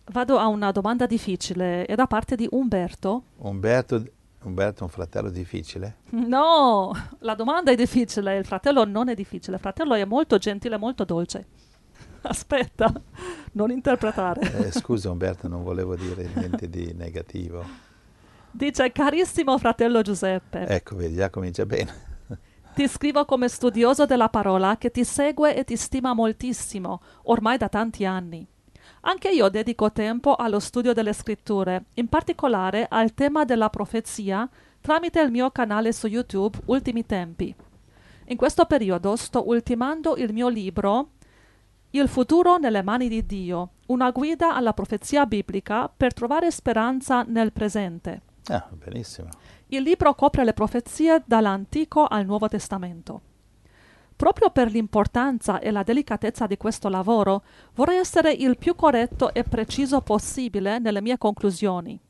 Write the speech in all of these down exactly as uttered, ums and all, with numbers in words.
Vado a una domanda difficile, è da parte di Umberto. Umberto, Umberto è un fratello difficile? No, la domanda è difficile, il fratello non è difficile, il fratello è molto gentile, molto dolce. Aspetta, non interpretare. Eh, scusa Umberto, non volevo dire niente di negativo. Dice, carissimo fratello Giuseppe, Ecco, vedi, già comincia bene. ti scrivo come studioso della parola che ti segue e ti stima moltissimo, ormai da tanti anni. Anche io dedico tempo allo studio delle scritture, in particolare al tema della profezia, tramite il mio canale su YouTube Ultimi Tempi. In questo periodo sto ultimando il mio libro Il futuro nelle mani di Dio, una guida alla profezia biblica per trovare speranza nel presente. Ah, benissimo. Il libro copre le profezie dall'Antico al Nuovo Testamento. Proprio per l'importanza e la delicatezza di questo lavoro, vorrei essere il più corretto e preciso possibile nelle mie conclusioni.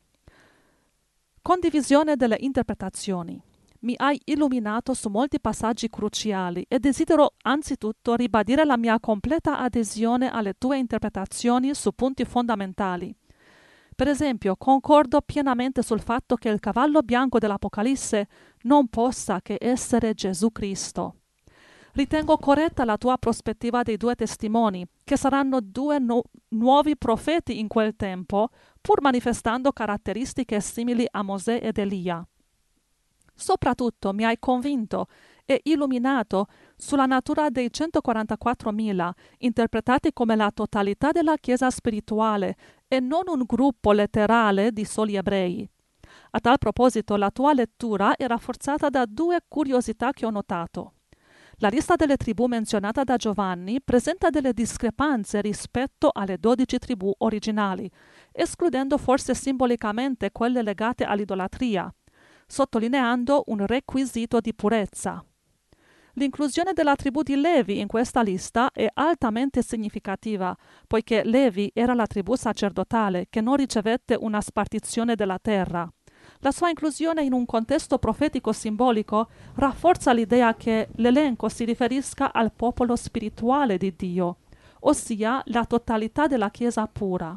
Condivisione delle interpretazioni. Mi hai illuminato su molti passaggi cruciali e desidero anzitutto ribadire la mia completa adesione alle tue interpretazioni su punti fondamentali. Per esempio, concordo pienamente sul fatto che il cavallo bianco dell'Apocalisse non possa che essere Gesù Cristo. Ritengo corretta la tua prospettiva dei due testimoni, che saranno due nu- nuovi profeti in quel tempo, pur manifestando caratteristiche simili a Mosè ed Elia. Soprattutto mi hai convinto e illuminato sulla natura dei centoquarantaquattromila, interpretati come la totalità della Chiesa spirituale e non un gruppo letterale di soli ebrei. A tal proposito, la tua lettura è rafforzata da due curiosità che ho notato. La lista delle tribù menzionata da Giovanni presenta delle discrepanze rispetto alle dodici tribù originali, escludendo forse simbolicamente quelle legate all'idolatria, sottolineando un requisito di purezza. L'inclusione della tribù di Levi in questa lista è altamente significativa, poiché Levi era la tribù sacerdotale che non ricevette una spartizione della terra. La sua inclusione in un contesto profetico simbolico rafforza l'idea che l'elenco si riferisca al popolo spirituale di Dio, ossia la totalità della Chiesa pura.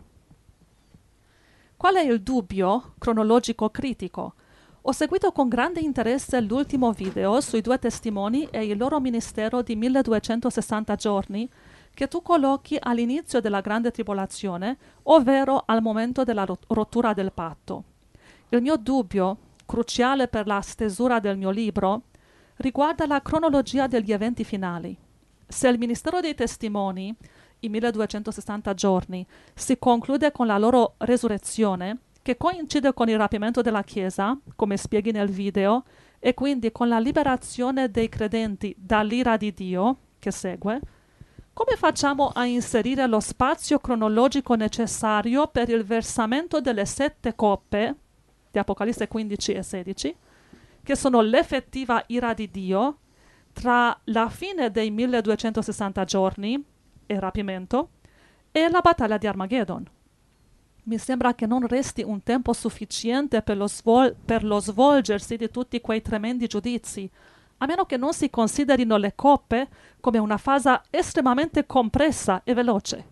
Qual è il dubbio cronologico critico? Ho seguito con grande interesse l'ultimo video sui due testimoni e il loro ministero di milleduecentosessanta giorni che tu collochi all'inizio della grande tribolazione, ovvero al momento della rottura del patto. Il mio dubbio, cruciale per la stesura del mio libro, riguarda la cronologia degli eventi finali. Se il ministero dei testimoni, i milleduecentosessanta giorni, si conclude con la loro resurrezione, che coincide con il rapimento della Chiesa, come spieghi nel video, e quindi con la liberazione dei credenti dall'ira di Dio, che segue, come facciamo a inserire lo spazio cronologico necessario per il versamento delle sette coppe, di Apocalisse quindici e sedici, che sono l'effettiva ira di Dio, tra la fine dei milleduecentosessanta giorni, il rapimento, e la battaglia di Armageddon? Mi sembra che non resti un tempo sufficiente per lo, svol- per lo svolgersi di tutti quei tremendi giudizi, a meno che non si considerino le coppe come una fase estremamente compressa e veloce.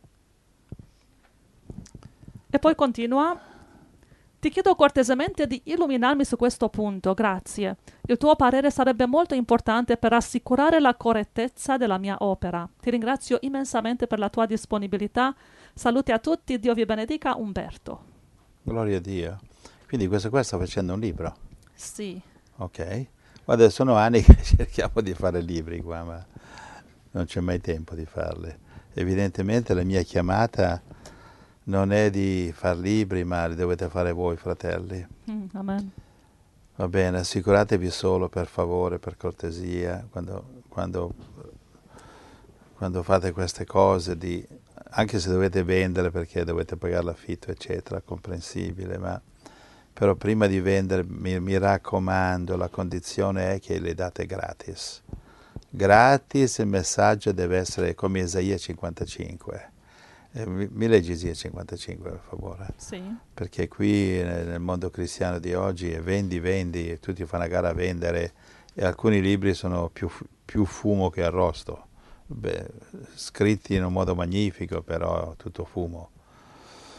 E poi continua: ti chiedo cortesemente di illuminarmi su questo punto, grazie. Il tuo parere sarebbe molto importante per assicurare la correttezza della mia opera. Ti ringrazio immensamente per la tua disponibilità. Saluti a tutti, Dio vi benedica, Umberto. Gloria a Dio. Quindi questo qua sta facendo un libro. Sì. Ok. Guarda, sono anni che cerchiamo di fare libri qua, ma non c'è mai tempo di farli. Evidentemente la mia chiamata non è di far libri, ma li dovete fare voi, fratelli. Mm, amen. Va bene, assicuratevi solo, per favore, per cortesia, quando, quando, quando fate queste cose, di, anche se dovete vendere perché dovete pagare l'affitto, eccetera, comprensibile, ma però prima di vendere, mi, mi raccomando, la condizione è che le date gratis. Gratis, il messaggio deve essere come Isaia cinquantacinque. Eh, mi, mi leggi Isaia cinquantacinque, per favore? Sì. Perché qui nel, nel mondo cristiano di oggi è vendi, vendi, e tutti fanno a gara a vendere, e alcuni libri sono più, più fumo che arrosto. Beh, scritti in un modo magnifico, però tutto fumo.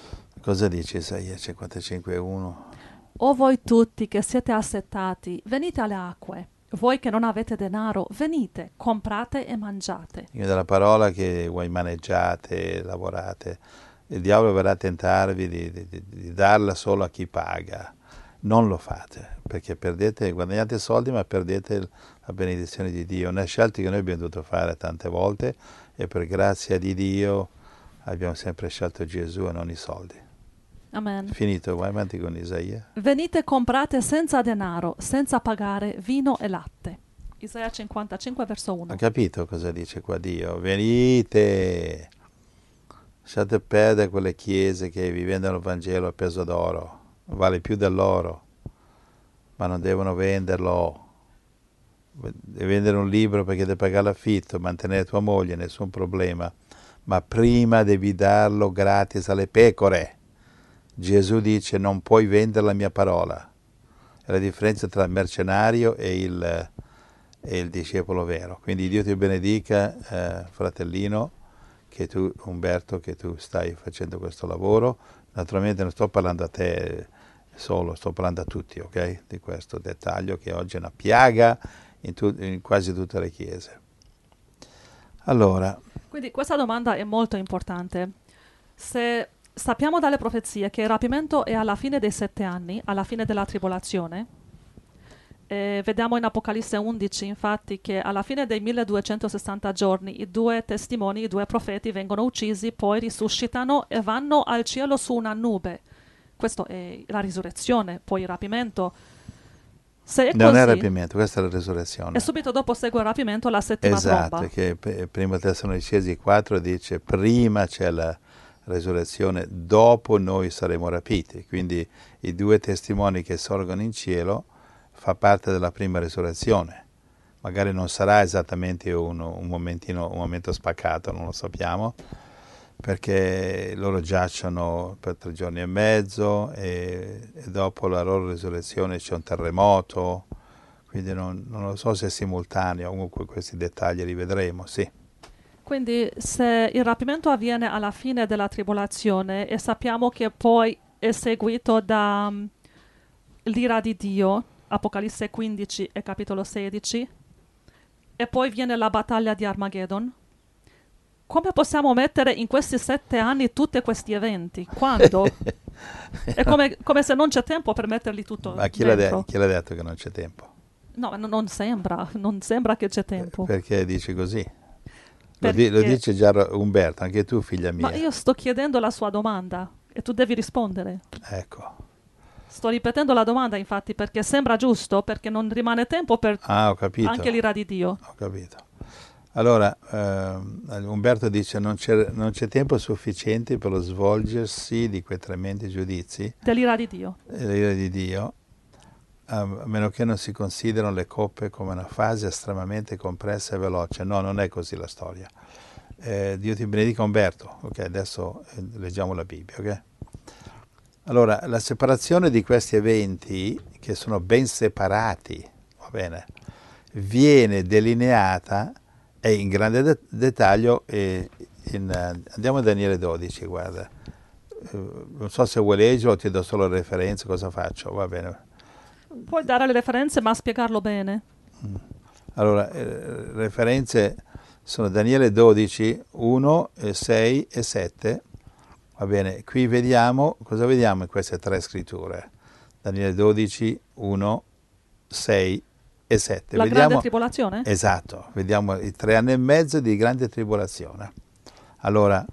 Cosa dice Isaia cinquantacinque uno? O voi tutti che siete assetati, venite alle acque. Voi che non avete denaro, venite, comprate e mangiate. Io della parola che voi maneggiate, lavorate, il diavolo verrà a tentarvi di, di, di, di darla solo a chi paga. Non lo fate, perché perdete, guadagnate soldi ma perdete la benedizione di Dio. Una scelta che noi abbiamo dovuto fare tante volte e per grazia di Dio abbiamo sempre scelto Gesù e non i soldi. Amen. Finito, vai avanti con Isaia. Venite comprate senza denaro, senza pagare vino e latte. Isaia cinquantacinque verso uno. Ha capito cosa dice qua Dio? Venite, lasciate perdere quelle chiese che vi vendono il Vangelo a peso d'oro, vale più dell'oro, ma non devono venderlo. Devi vendere un libro perché devi pagare l'affitto, mantenere tua moglie, nessun problema, ma prima devi darlo gratis alle pecore. Gesù dice non puoi vendere la mia parola. È la differenza tra il mercenario e il, e il discepolo vero. Quindi Dio ti benedica, eh, fratellino, che tu, Umberto, che tu stai facendo questo lavoro. Naturalmente non sto parlando a te solo, sto parlando a tutti, ok? Di questo dettaglio che oggi è una piaga in, tu, in quasi tutte le chiese. Allora. Quindi questa domanda è molto importante. Se sappiamo dalle profezie che il rapimento è alla fine dei sette anni, alla fine della tribolazione. E vediamo in Apocalisse undici, infatti, che alla fine dei milleduecentosessanta giorni i due testimoni, i due profeti, vengono uccisi, poi risuscitano e vanno al cielo su una nube. Questa è la risurrezione, poi il rapimento. Se è non così, è rapimento, questa è la risurrezione. E subito dopo segue il rapimento la settima esatto, tromba. Esatto, che prima Tessalonicesi quattro dice prima c'è la resurrezione, dopo noi saremo rapiti. Quindi i due testimoni che sorgono in cielo fa parte della prima risurrezione. Magari non sarà esattamente un, un, momentino, un momento spaccato, non lo sappiamo, perché loro giacciono per tre giorni e mezzo e, e dopo la loro risurrezione c'è un terremoto, quindi non, non lo so se è simultaneo, comunque questi dettagli li vedremo, sì. Quindi se il rapimento avviene alla fine della tribolazione e sappiamo che poi è seguito da um, l'ira di Dio, Apocalisse quindici e capitolo sedici, e poi viene la battaglia di Armageddon, come possiamo mettere in questi sette anni tutti questi eventi? Quando? È come, come se non c'è tempo per metterli tutto Ma chi dentro. l'ha, de- chi l'ha detto che non c'è tempo? No, non, non sembra, non sembra che c'è tempo. Perché dici così? Lo, Perché... di- lo dice già Umberto, anche tu figlia mia. Ma io sto chiedendo la sua domanda e tu devi rispondere. Ecco. Sto ripetendo la domanda infatti perché sembra giusto, perché non rimane tempo per ah, ho capito. anche l'ira di Dio. Ho capito. Allora, eh, Umberto dice non c'è, non c'è tempo sufficiente per lo svolgersi di quei tremendi giudizi. Dell'ira di Dio. Dell'ira di Dio. A meno che non si considerano le coppe come una fase estremamente compressa e veloce. No, non è così la storia. Eh, Dio ti benedica Umberto. Ok, adesso eh, leggiamo la Bibbia, ok? Allora, la separazione di questi eventi, che sono ben separati, va bene, viene delineata e in grande de- dettaglio e in, uh, andiamo a Daniele dodici, guarda. Uh, non so se vuoi leggerlo, ti do solo le referenze, cosa faccio? Va bene. Puoi dare le referenze, ma spiegarlo bene. Allora, eh, referenze sono Daniele dodici, uno, sei e sette. Va bene, qui vediamo, cosa vediamo in queste tre scritture? Daniele dodici, uno, sei e sette. La vediamo, grande tribolazione? Esatto, vediamo i tre anni e mezzo di grande tribolazione. Allora,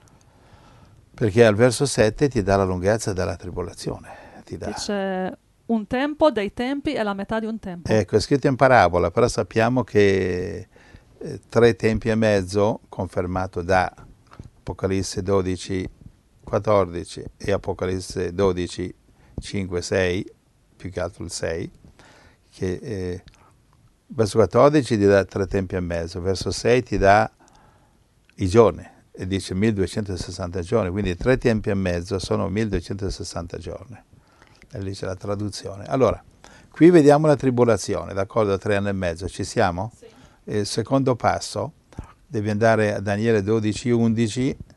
perché al verso sette ti dà la lunghezza della tribolazione. Ti dà. Dice un tempo, dei tempi e la metà di un tempo. Ecco, è scritto in parabola, però sappiamo che eh, tre tempi e mezzo, confermato da Apocalisse dodici, quattordici e Apocalisse dodici, cinque, sei, più che altro il sei, che eh, verso quattordici ti dà tre tempi e mezzo, verso sei ti dà i giorni, e dice milleduecentosessanta giorni, quindi tre tempi e mezzo sono milleduecentosessanta giorni. E lì c'è la traduzione. Allora, qui vediamo la tribolazione, d'accordo? Tre anni e mezzo, ci siamo? Sì. Il secondo passo, devi andare a Daniele dodici, undici,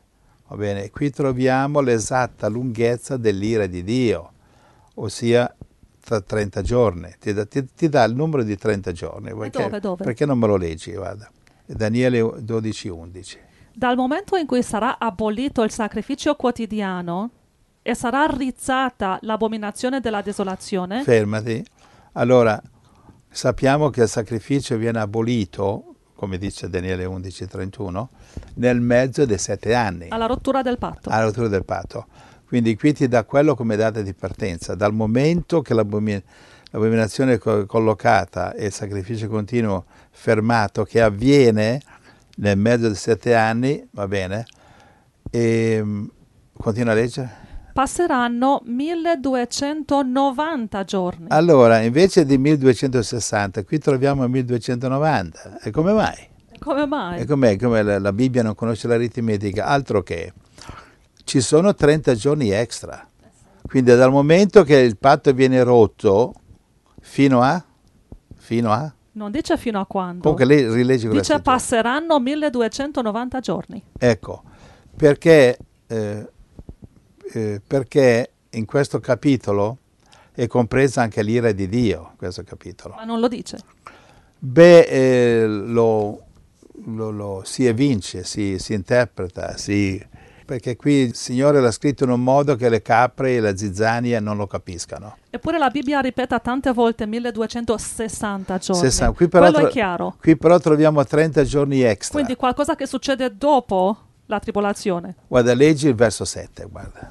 Va bene, qui troviamo l'esatta lunghezza dell'ira di Dio, ossia tra trenta giorni. Ti dà, ti, ti dà il numero di trenta giorni. Perché, dove, dove? Perché non me lo leggi? Guarda. Daniele dodici undici. Dal momento in cui sarà abolito il sacrificio quotidiano e sarà rizzata l'abominazione della desolazione. Fermati. Allora, sappiamo che il sacrificio viene abolito, come dice Daniele undici trentuno, nel mezzo dei sette anni. Alla rottura del patto. Alla rottura del patto. Quindi qui ti dà quello come data di partenza. Dal momento che l'abomin- l'abominazione è co- collocata e il sacrificio continuo fermato, che avviene nel mezzo dei sette anni, va bene, e continua a leggere. Passeranno milleduecentonovanta giorni. Allora, invece di milleduecentosessanta, qui troviamo milleduecentonovanta. E come mai? Come mai? E com'è? Come la, la Bibbia non conosce l'aritmetica? Altro che. Ci sono trenta giorni extra. Quindi dal momento che il patto viene rotto, fino a? Fino a? Non dice fino a quando. Comunque lei rilegge quella Dice scrittura. passeranno milleduecentonovanta giorni. Ecco, perché... Eh, Eh, perché in questo capitolo è compresa anche l'ira di Dio, questo capitolo. Ma non lo dice. Beh, eh, lo, lo, lo si evince, si, si interpreta, si, perché qui il Signore l'ha scritto in un modo che le capre e la zizzania non lo capiscano. Eppure la Bibbia ripete tante volte milleduecentosessanta giorni. sessanta. Qui però, Quello è tro- chiaro. qui però troviamo trenta giorni extra. Quindi qualcosa che succede dopo la tribolazione. Guarda, leggi il verso sette, guarda.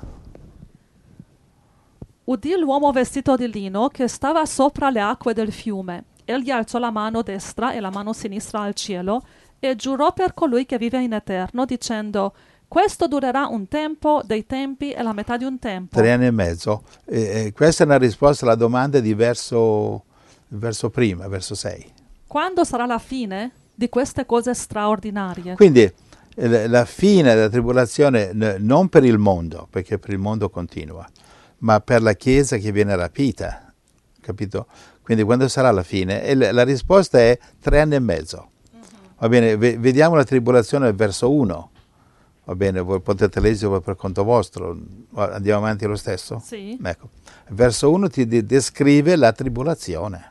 Udì l'uomo vestito di lino che stava sopra le acque del fiume. Egli alzò la mano destra e la mano sinistra al cielo e giurò per colui che vive in eterno, dicendo: questo durerà un tempo, dei tempi e la metà di un tempo. Tre anni e mezzo. E, e questa è una risposta alla domanda di verso, verso prima, verso sei. Quando sarà la fine di queste cose straordinarie? Quindi eh, la fine della tribolazione n- non per il mondo, perché per il mondo continua, ma per la Chiesa che viene rapita, capito? Quindi quando sarà la fine? E l- la risposta è tre anni e mezzo. Uh-huh. Va bene, v- vediamo la tribolazione verso uno. Va bene, voi potete leggere per conto vostro. Andiamo avanti lo stesso? Sì. Ecco. Verso uno ti de- descrive la tribolazione.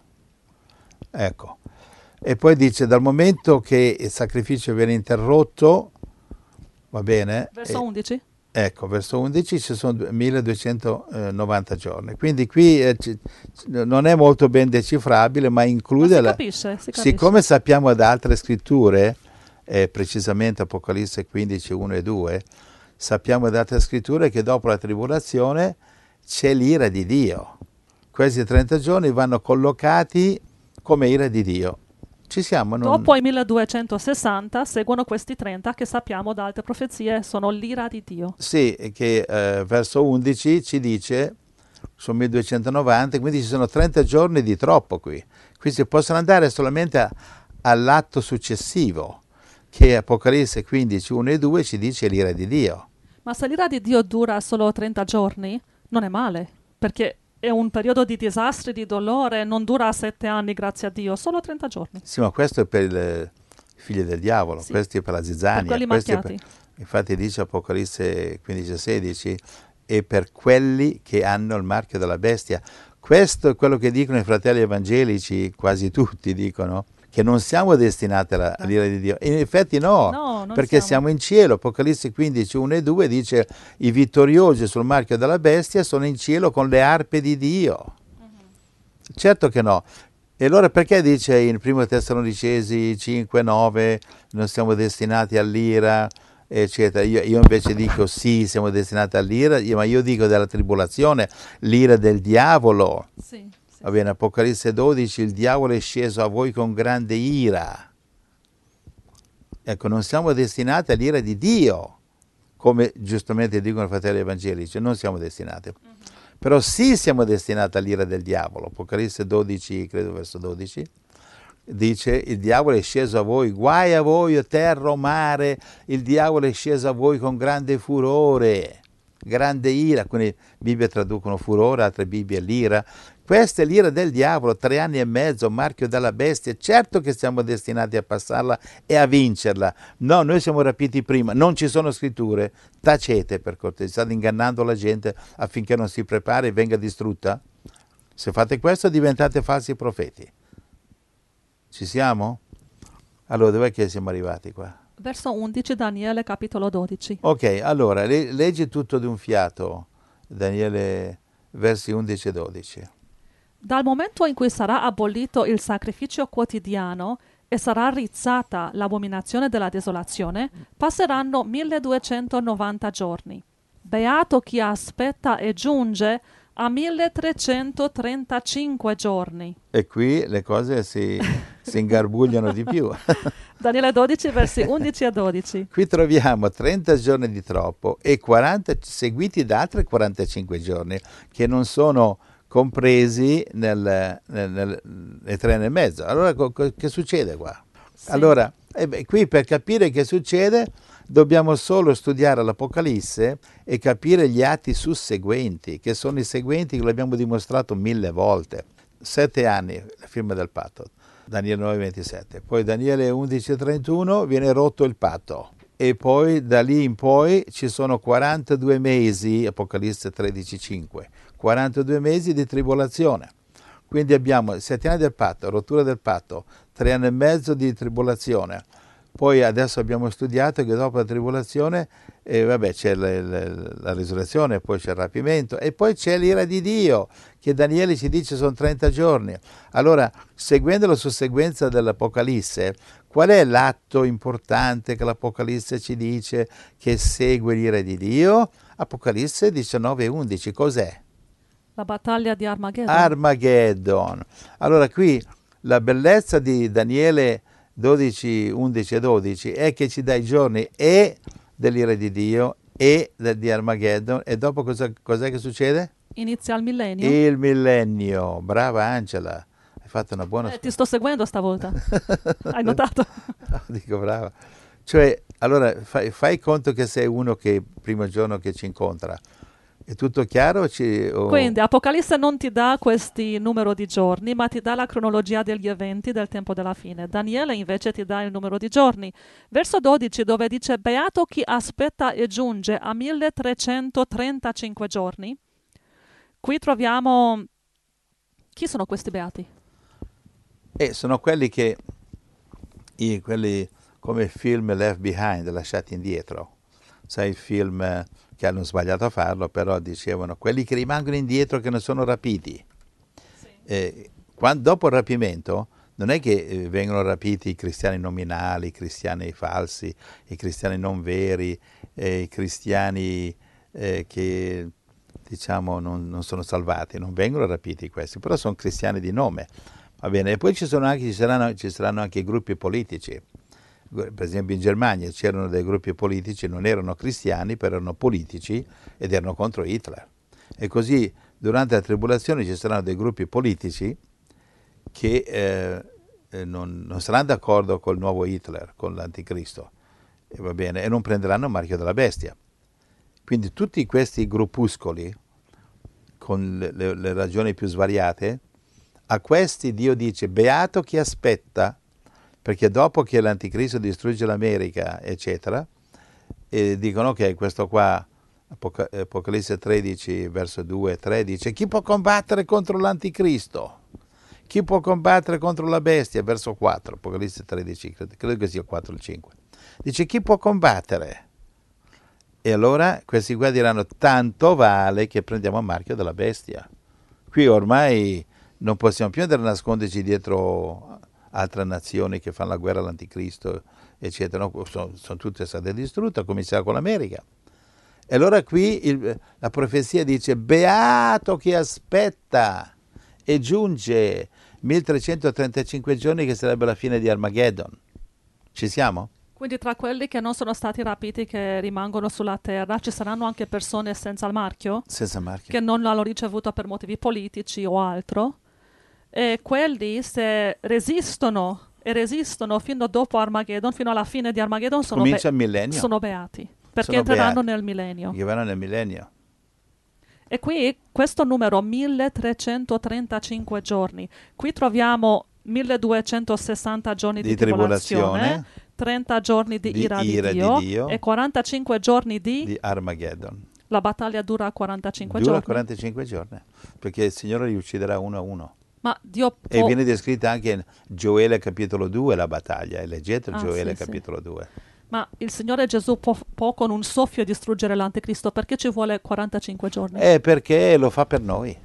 Ecco. E poi dice, dal momento che il sacrificio viene interrotto, va bene? Verso undici? Ecco, verso undici ci sono milleduecentonovanta giorni. Quindi qui eh, c- non è molto ben decifrabile, ma include... Ma si la... capisce, si capisce. Siccome sappiamo da altre scritture, eh, precisamente Apocalisse quindici, uno e due, sappiamo da altre scritture che dopo la tribolazione c'è l'ira di Dio. Questi trenta giorni vanno collocati come ira di Dio. Ci siamo? Non... Dopo i milleduecentosessanta seguono questi trenta che sappiamo da altre profezie sono l'ira di Dio. Sì, che eh, verso undici ci dice, sono milleduecentonovanta, quindi ci sono trenta giorni di troppo qui. Qui si possono andare solamente a, all'atto successivo, che Apocalisse quindici, uno e due ci dice l'ira di Dio. Ma se l'ira di Dio dura solo trenta giorni, non è male, perché è un periodo di disastri, di dolore, non dura sette anni, grazie a Dio, solo trenta giorni. Sì, ma questo è per il figlio del diavolo, Sì, questo è per la zizzania. per quelli questo è macchiati. per, infatti dice Apocalisse quindici, sedici, e per quelli che hanno il marchio della bestia. Questo è quello che dicono i fratelli evangelici, quasi tutti dicono, che non siamo destinati alla, all'ira di Dio. In effetti no, No, non perché siamo. siamo in cielo. Apocalisse quindici, uno e due dice i vittoriosi sul marchio della bestia sono in cielo con le arpe di Dio. Uh-huh. Certo che no. E allora perché dice in primo Tessalonicesi cinque, nove non siamo destinati all'ira, eccetera? Io, io invece dico sì, siamo destinati all'ira, io, ma io dico della tribolazione, l'ira del diavolo. Sì, sì. Va bene, Apocalisse dodici, il diavolo è sceso a voi con grande ira. Ecco, non siamo destinati all'ira di Dio, come giustamente dicono i fratelli evangelici, non siamo destinati. Uh-huh. Però sì siamo destinati all'ira del diavolo. Apocalisse dodici, credo verso dodici, dice il diavolo è sceso a voi, guai a voi o terra o mare, il diavolo è sceso a voi con grande furore. grande ira, alcune Bibbie traducono furore, altre Bibbie l'ira. Questa è l'ira del diavolo, tre anni e mezzo, marchio della bestia. Certo che siamo destinati a passarla e a vincerla. No, noi siamo rapiti prima, non ci sono scritture, tacete per cortesia, state ingannando la gente affinché non si prepari e venga distrutta. Se fate questo diventate falsi profeti. Ci siamo? Allora, dov'è che siamo arrivati qua? Verso undici, Daniele, capitolo dodici. Ok, allora, le- leggi tutto d'un fiato, Daniele, versi undici e dodici. Dal momento in cui sarà abolito il sacrificio quotidiano e sarà rizzata l'abominazione della desolazione, passeranno milleduecentonovanta giorni. Beato chi aspetta e giunge a milletrecentotrentacinque giorni. E qui le cose si, si ingarbugliano di più. Daniele dodici, versi undici e dodici. Qui troviamo trenta giorni di troppo e quaranta seguiti da altri quarantacinque giorni che non sono compresi nel, nel, nel, nei tre anni e mezzo. Allora co, co, che succede qua? Sì. Allora, eh beh, qui per capire che succede dobbiamo solo studiare l'Apocalisse e capire gli atti susseguenti, che sono i seguenti che l'abbiamo dimostrato mille volte. Sette anni, la firma del patto, Daniele nove ventisette. Poi Daniele undici trentuno viene rotto il patto. E poi da lì in poi ci sono quarantadue mesi, Apocalisse tredici cinque, quarantadue mesi di tribolazione. Quindi abbiamo sette anni del patto, rottura del patto, tre anni e mezzo di tribolazione. Poi adesso abbiamo studiato che dopo la tribolazione eh, vabbè, c'è la, la, la risurrezione, poi c'è il rapimento e poi c'è l'ira di Dio, che Daniele ci dice sono trenta giorni. Allora, seguendo la susseguenza dell'Apocalisse, qual è l'atto importante che l'Apocalisse ci dice che segue l'ira di Dio? Apocalisse diciannove e undici, cos'è? La battaglia di Armageddon. Armageddon. Allora qui la bellezza di Daniele dodici, undici e dodici è che ci dà i giorni e dell'ira di Dio e del, di Armageddon e dopo cosa, cos'è che succede? Inizia il millennio. Il millennio. Brava Angela, hai fatto una buona... Eh, ti sto seguendo stavolta. Hai notato? No, dico brava. Cioè, allora fai, fai conto che sei uno che il primo giorno che ci incontra. È tutto chiaro? Ci, o... Quindi Apocalisse non ti dà questi numero di giorni, ma ti dà la cronologia degli eventi del tempo della fine. Daniele invece ti dà il numero di giorni. Verso dodici, dove dice beato chi aspetta e giunge a milletrecentotrentacinque giorni. Qui troviamo... Chi sono questi beati? Eh, sono quelli che, i, quelli come film Left Behind, lasciati indietro. Sai, il film... Eh, che hanno sbagliato a farlo, però dicevano quelli che rimangono indietro che non sono rapiti. Sì. Eh, quando, dopo il rapimento non è che eh, vengono rapiti i cristiani nominali, i cristiani falsi, i cristiani non veri, eh, i cristiani eh, che diciamo non, non sono salvati, non vengono rapiti questi, però sono cristiani di nome. Va bene, e poi ci, sono anche, ci, saranno, ci saranno anche i gruppi politici. Per esempio in Germania c'erano dei gruppi politici, non erano cristiani, però erano politici ed erano contro Hitler. E così durante la tribolazione ci saranno dei gruppi politici che eh, non, non saranno d'accordo col nuovo Hitler, con l'anticristo, e, va bene, e non prenderanno il marchio della bestia. Quindi tutti questi gruppuscoli, con le, le, le ragioni più svariate, a questi Dio dice beato chi aspetta, perché dopo che l'anticristo distrugge l'America, eccetera, e dicono ok, questo qua, Apoca- Apocalisse tredici, verso due e tre, dice chi può combattere contro l'anticristo? Chi può combattere contro la bestia? Verso quattro, Apocalisse tredici, credo, credo che sia quattro o cinque. Dice chi può combattere? E allora questi qua diranno tanto vale che prendiamo il marchio della bestia. Qui ormai non possiamo più andare a nasconderci dietro altre nazioni che fanno la guerra all'anticristo, eccetera, no? sono, sono tutte state distrutte, a cominciare con l'America. E allora qui il, la profezia dice beato chi aspetta e giunge milletrecentotrentacinque giorni, che sarebbe la fine di Armageddon. Ci siamo? Quindi tra quelli che non sono stati rapiti, che rimangono sulla terra, ci saranno anche persone senza il marchio? Senza marchio. Che non l'hanno ricevuto per motivi politici o altro? E quelli, se resistono e resistono fino dopo Armageddon, fino alla fine di Armageddon, sono, Comincia be- il millennio. sono beati, perché Sono entreranno beati. nel millennio. Che vanno nel millennio. E qui questo numero milletrecentotrentacinque giorni, qui troviamo milleduecentosessanta giorni di, di tribolazione, tribolazione, trenta giorni di, di ira, ira di, di Dio, Dio, e quarantacinque giorni di... di Armageddon. La battaglia dura quarantacinque Dura giorni. quarantacinque giorni, perché il Signore li ucciderà uno a uno. Ma Dio E può... viene descritta anche in Gioele capitolo due la battaglia, e leggete Ah, Gioele sì, capitolo due. Ma il Signore Gesù può, può con un soffio distruggere l'anticristo, perché ci vuole quarantacinque giorni? È perché lo fa per noi.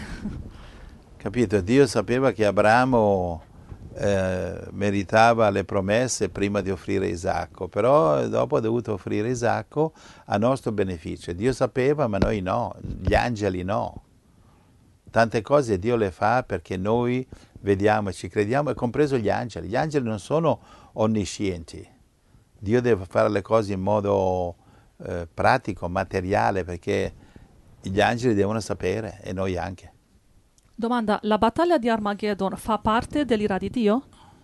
Capito? Dio sapeva che Abramo eh, meritava le promesse prima di offrire Isacco, però dopo ha dovuto offrire Isacco a nostro beneficio. Dio sapeva, ma noi no, gli angeli no. Tante cose Dio le fa perché noi vediamo e ci crediamo, e compreso gli angeli. Gli angeli non sono onniscienti. Dio deve fare le cose in modo eh, pratico, materiale, perché gli angeli devono sapere, e noi anche. Domanda, la battaglia di Armageddon fa parte dell'ira di Dio?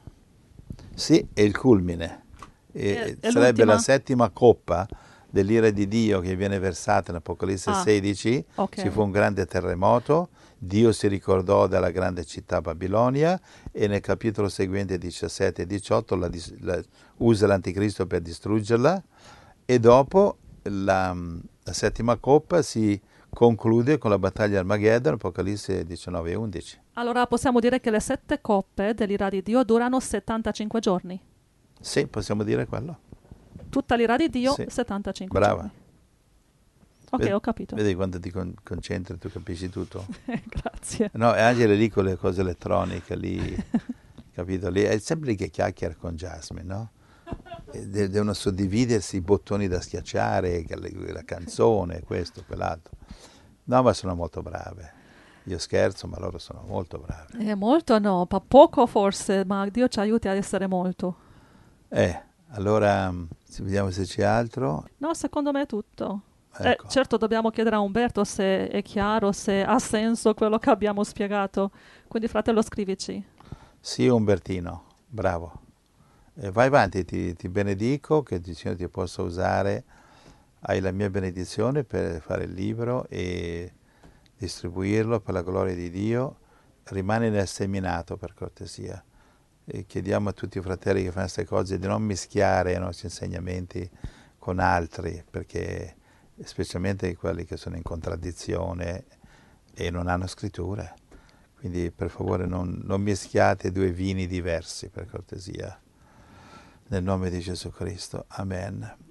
Sì, è il culmine. E è sarebbe l'ultima? la settima coppa dell'ira di Dio che viene versata in Apocalisse Ah, sedici. ok. Ci fu un grande terremoto, Dio si ricordò della grande città Babilonia, e nel capitolo seguente diciassette e diciotto la, la, usa l'anticristo per distruggerla, e dopo la, la settima coppa si conclude con la battaglia di Armageddon, Apocalisse diciannove e undici. Allora possiamo dire che le sette coppe dell'ira di Dio durano settantacinque giorni. Sì, possiamo dire quello. Tutta l'ira di Dio, Sì. settantacinque Brava. giorni. Ok, Vedi, ho capito. Vedi quando ti con- concentri, tu capisci tutto. Grazie. No, e Angela lì con le cose elettroniche, lì, capito? Lì, è sempre lì che chiacchiera con Jasmine, no? E de- devono suddividersi i bottoni da schiacciare, la canzone, questo, quell'altro. No, ma sono molto brave. Io scherzo, ma loro sono molto brave. Eh, molto no, pa- poco forse, ma Dio ci aiuti ad essere molto. Eh, allora, se vediamo se c'è altro. No, secondo me è tutto. Ecco. Eh, certo, dobbiamo chiedere a Umberto se è chiaro, se ha senso quello che abbiamo spiegato. Quindi, fratello, scrivici. Sì, Umbertino, bravo. Eh, vai avanti, ti, ti benedico, che il Signore ti possa usare. Hai la mia benedizione per fare il libro e distribuirlo per la gloria di Dio. Rimani nel seminato, per cortesia. E chiediamo a tutti i fratelli che fanno queste cose di non mischiare i nostri insegnamenti con altri, perché specialmente quelli che sono in contraddizione e non hanno scritture. Quindi per favore non, non mischiate due vini diversi, per cortesia. Nel nome di Gesù Cristo. Amen.